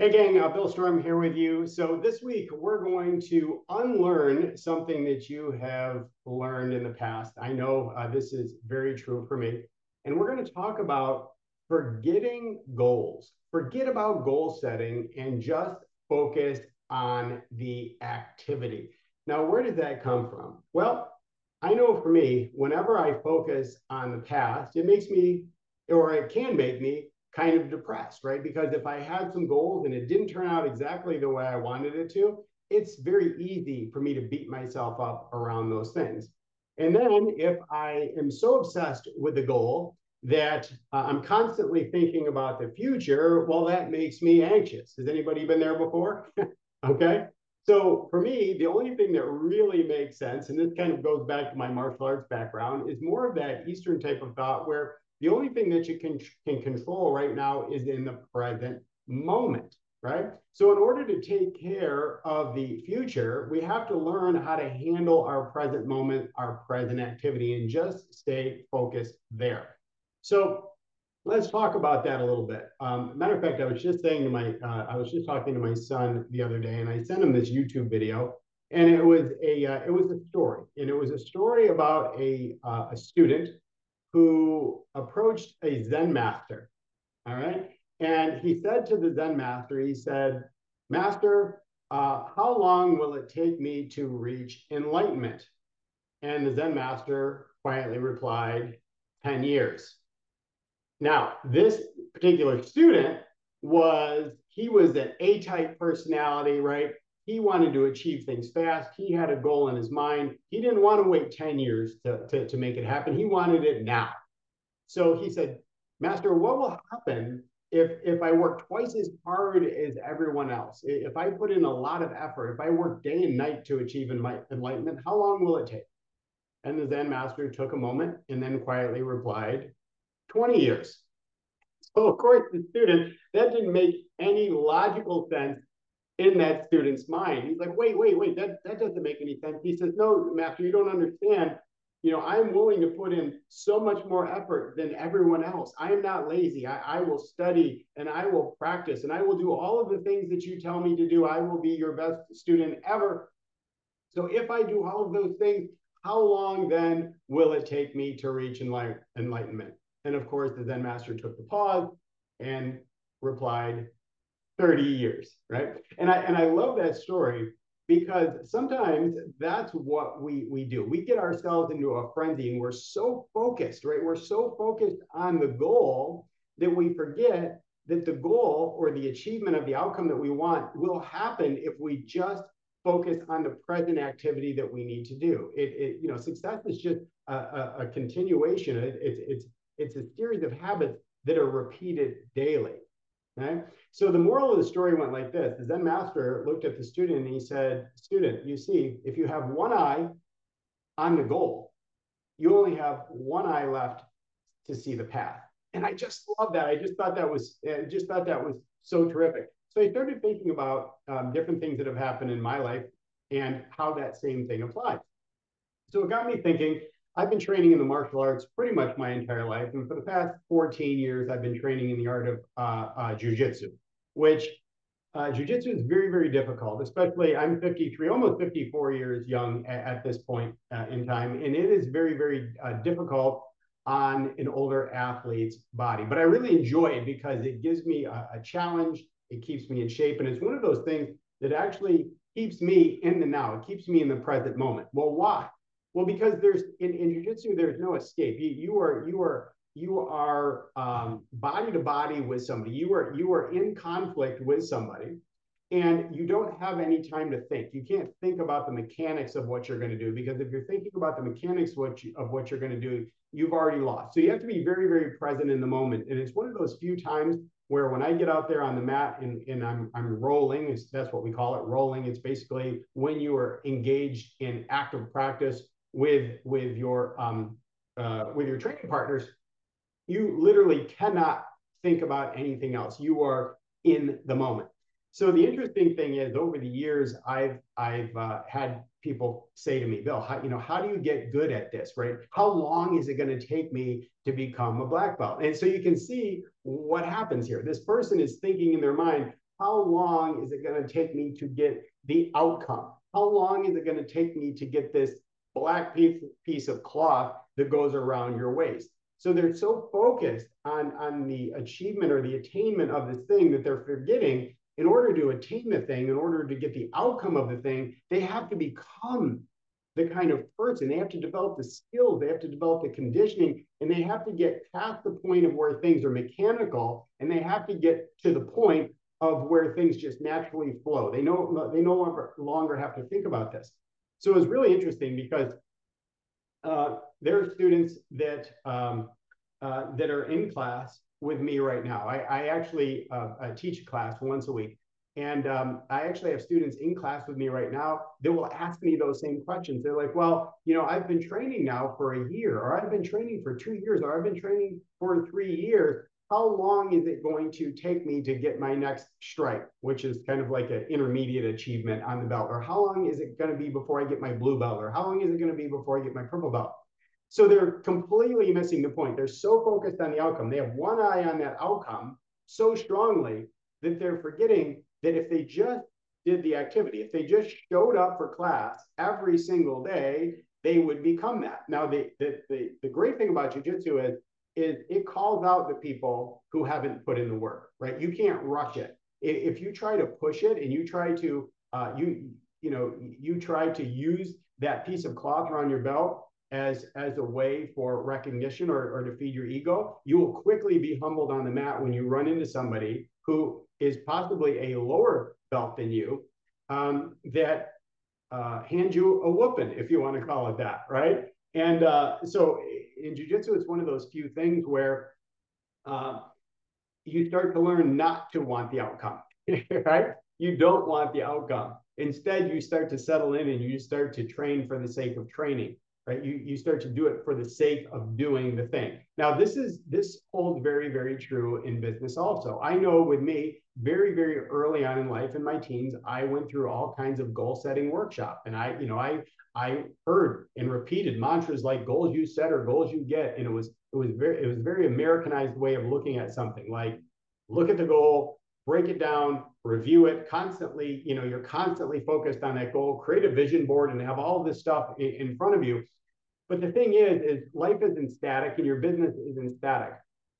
Hey gang, Bill Storm here with you. So this week we're going to unlearn something that you have learned in the past. I know this is very true for me. And we're going to talk about forgetting goals. Forget about goal setting and just focus on the activity. Now, where did that come from? Well, I know for me, whenever I focus on the past, it makes me, or it can make me, kind of depressed, right? Because if I had some goals and it didn't turn out exactly the way I wanted it to, it's very easy for me to beat myself up around those things. And then if I am so obsessed with the goal that I'm constantly thinking about the future, well, that makes me anxious. Has anybody been there before? Okay. So for me, the only thing that really makes sense, and this kind of goes back to my martial arts background, is more of that Eastern type of thought where the only thing that you can control right now is in the present moment, right? So in order to take care of the future, we have to learn how to handle our present moment, our present activity, and just stay focused there. So let's talk about that a little bit. Matter of fact, I was just saying to I was just talking to my son the other day, and I sent him this YouTube video, and it was a story, and it was a story about a student who approached a Zen master. All right, and he said to the Zen master, he said, "Master, how long will it take me to reach enlightenment?" And the Zen master quietly replied, 10 years. Now, this particular student he was an A-type personality, right? He wanted to achieve things fast. He had a goal in his mind. He didn't want to wait 10 years to make it happen. He wanted it now. So he said, Master, what will happen if I work twice as hard as everyone else? If I put in a lot of effort, if I work day and night to achieve enlightenment, how long will it take? And the Zen master took a moment and then quietly replied, 20 years. So, of course, the student, that didn't make any logical sense in that student's mind. He's like, wait, that doesn't make any sense. He says, no, master, you don't understand. I'm willing to put in so much more effort than everyone else. I am not lazy. I will study and I will practice and I will do all of the things that you tell me to do. I will be your best student ever. So if I do all of those things, how long then will it take me to reach enlightenment? And of course, the Zen master took the pause and replied, 30 years, right? And I love that story because sometimes that's what we do. We get ourselves into a frenzy and we're so focused, right? We're so focused on the goal that we forget that the goal or the achievement of the outcome that we want will happen if we just focus on the present activity that we need to do. Success is just a continuation. It's a series of habits that are repeated daily. Right? So the moral of the story went like this. The Zen master looked at the student and he said, student, you see, if you have one eye on the goal, you only have one eye left to see the path. And I just love that. I just thought that was so terrific. So I started thinking about different things that have happened in my life and how that same thing applies. So it got me thinking. I've been training in the martial arts pretty much my entire life. And for the past 14 years, I've been training in the art of jiu-jitsu, which jiu-jitsu is very, very difficult, especially I'm 53, almost 54 years young at this point in time. And it is very, very difficult on an older athlete's body. But I really enjoy it because it gives me a challenge. It keeps me in shape. And it's one of those things that actually keeps me in the now. It keeps me in the present moment. Well, why? Well, because there's in jiu-jitsu, there's no escape. You are body to body with somebody. You are in conflict with somebody, and you don't have any time to think. You can't think about the mechanics of what you're going to do, because if you're thinking about the mechanics of what you're going to do, you've already lost. So you have to be very, very present in the moment. And it's one of those few times where when I get out there on the mat and I'm rolling, that's what we call it, rolling. It's basically when you are engaged in active practice with your training partners, you literally cannot think about anything else. You are in the moment. So the interesting thing is, over the years, I've had people say to me, Bill, how do you get good at this, right? How long is it going to take me to become a black belt? And so you can see what happens here. This person is thinking in their mind, how long is it going to take me to get the outcome? How long is it going to take me to get this black piece of cloth that goes around your waist? So they're so focused on the achievement or the attainment of this thing that they're forgetting in order to attain the thing, in order to get the outcome of the thing, they have to become the kind of person. They have to develop the skills, they have to develop the conditioning, and they have to get past the point of where things are mechanical, and they have to get to the point of where things just naturally flow. They no longer have to think about this. So it was really interesting because there are students that that are in class with me right now. I actually teach a class once a week. And I actually have students in class with me right now that will ask me those same questions. They're like, well, you know, I've been training now for a year, or I've been training for 2 years, or I've been training for 3 years. How long is it going to take me to get my next stripe, which is kind of like an intermediate achievement on the belt? Or how long is it going to be before I get my blue belt? Or how long is it going to be before I get my purple belt? So they're completely missing the point. They're so focused on the outcome. They have one eye on that outcome so strongly that they're forgetting that if they just did the activity, if they just showed up for class every single day, they would become that. Now, the great thing about jiu-jitsu is it calls out the people who haven't put in the work, right? You can't rush it. If you try to push it and you try to, you try to use that piece of cloth around your belt as a way for recognition or to feed your ego, you will quickly be humbled on the mat when you run into somebody who is possibly a lower belt than you, that hands you a whooping, if you want to call it that, right? And so in jiu-jitsu, it's one of those few things where you start to learn not to want the outcome, right? You don't want the outcome. Instead, you start to settle in and you start to train for the sake of training, right? You start to do it for the sake of doing the thing. Now, this holds very, very true in business also. I know with me, very, very early on in life, in my teens, I went through all kinds of goal setting workshop. And I heard and repeated mantras like goals you set or goals you get. And it was very Americanized way of looking at something, like look at the goal, break it down, review it constantly. You know, you're constantly focused on that goal, create a vision board and have all this stuff in front of you. But the thing is life isn't static and your business isn't static.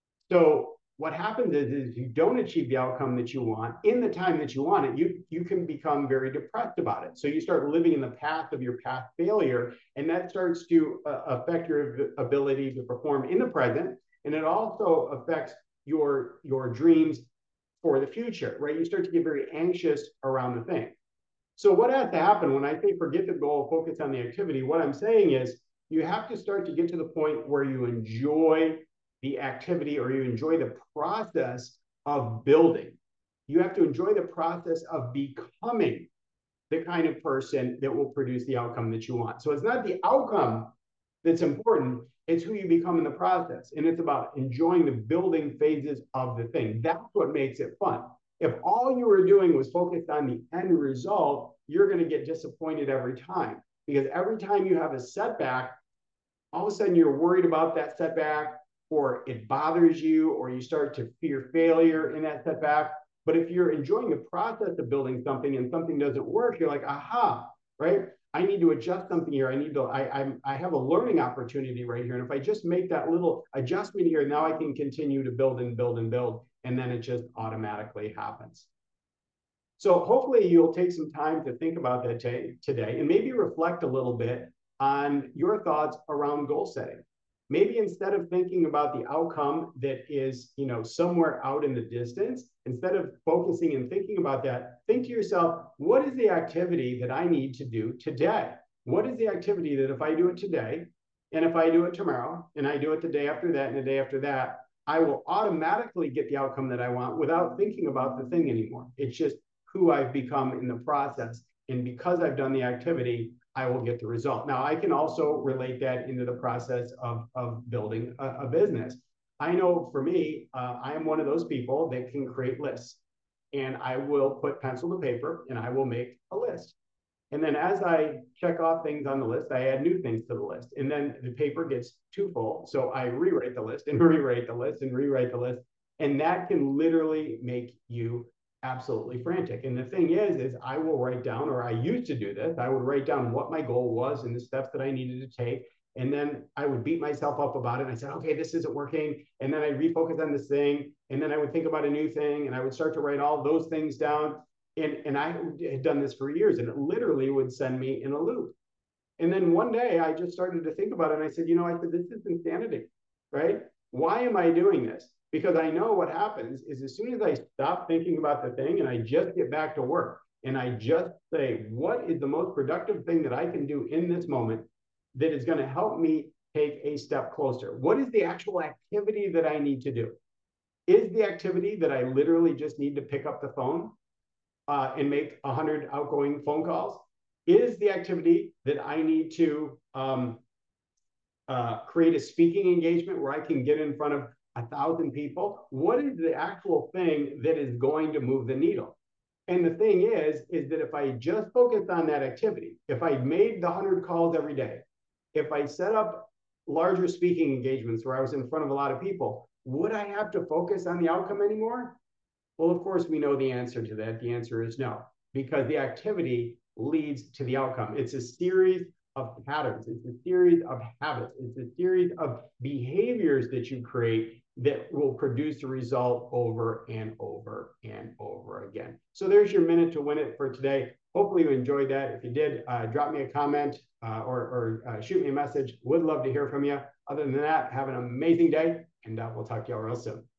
So what happens is you don't achieve the outcome that you want in the time that you want it, you can become very depressed about it. So you start living in the path of your past failure, and that starts to affect your ability to perform in the present, and it also affects your dreams for the future, right? You start to get very anxious around the thing. So what has to happen when I say forget the goal, focus on the activity? What I'm saying is you have to start to get to the point where you enjoy the activity or you enjoy the process of building. You have to enjoy the process of becoming the kind of person that will produce the outcome that you want. So it's not the outcome that's important, it's who you become in the process. And it's about enjoying the building phases of the thing. That's what makes it fun. If all you were doing was focused on the end result, you're going to get disappointed every time, because every time you have a setback, all of a sudden you're worried about that setback, or it bothers you, or you start to fear failure in that setback. But if you're enjoying the process of building something and something doesn't work, you're like, aha, right? I need to adjust something here. I have a learning opportunity right here. And if I just make that little adjustment here, now I can continue to build and build and build. And then it just automatically happens. So hopefully you'll take some time to think about that today and maybe reflect a little bit on your thoughts around goal setting. Maybe instead of thinking about the outcome that is, you know, somewhere out in the distance, instead of focusing and thinking about that, think to yourself, what is the activity that I need to do today? What is the activity that if I do it today, and if I do it tomorrow, and I do it the day after that, and the day after that, I will automatically get the outcome that I want without thinking about the thing anymore. It's just who I've become in the process. And because I've done the activity, I will get the result. Now, I can also relate that into the process of building a business. I know for me, I am one of those people that can create lists. And I will put pencil to paper and I will make a list. And then as I check off things on the list, I add new things to the list. And then the paper gets too full. So I rewrite the list and rewrite the list and rewrite the list. And that can literally make you absolutely frantic. And the thing is I will write down, or I used to do this, I would write down what my goal was and the steps that I needed to take. And then I would beat myself up about it. And I said, okay, this isn't working. And then I refocus on this thing. And then I would think about a new thing and I would start to write all those things down. And I had done this for years, and it literally would send me in a loop. And then one day I just started to think about it. And I said, I said, this is insanity, right? Why am I doing this? Because I know what happens is as soon as I stop thinking about the thing and I just get back to work and I just say, what is the most productive thing that I can do in this moment that is going to help me take a step closer? What is the actual activity that I need to do? Is the activity that I literally just need to pick up the phone and make 100 outgoing phone calls? Is the activity that I need to create a speaking engagement where I can get in front of 1,000 people? What is the actual thing that is going to move the needle? And the thing is that if I just focused on that activity, if I made the 100 calls every day, if I set up larger speaking engagements where I was in front of a lot of people, would I have to focus on the outcome anymore? Well, of course, we know the answer to that. The answer is no, because the activity leads to the outcome. It's a series of patterns. It's a series of habits. It's a series of behaviors that you create that will produce a result over and over and over again. So there's your minute to win it for today. Hopefully you enjoyed that. If you did, drop me a comment or shoot me a message. Would love to hear from you. Other than that, have an amazing day, and we'll talk to you all real soon.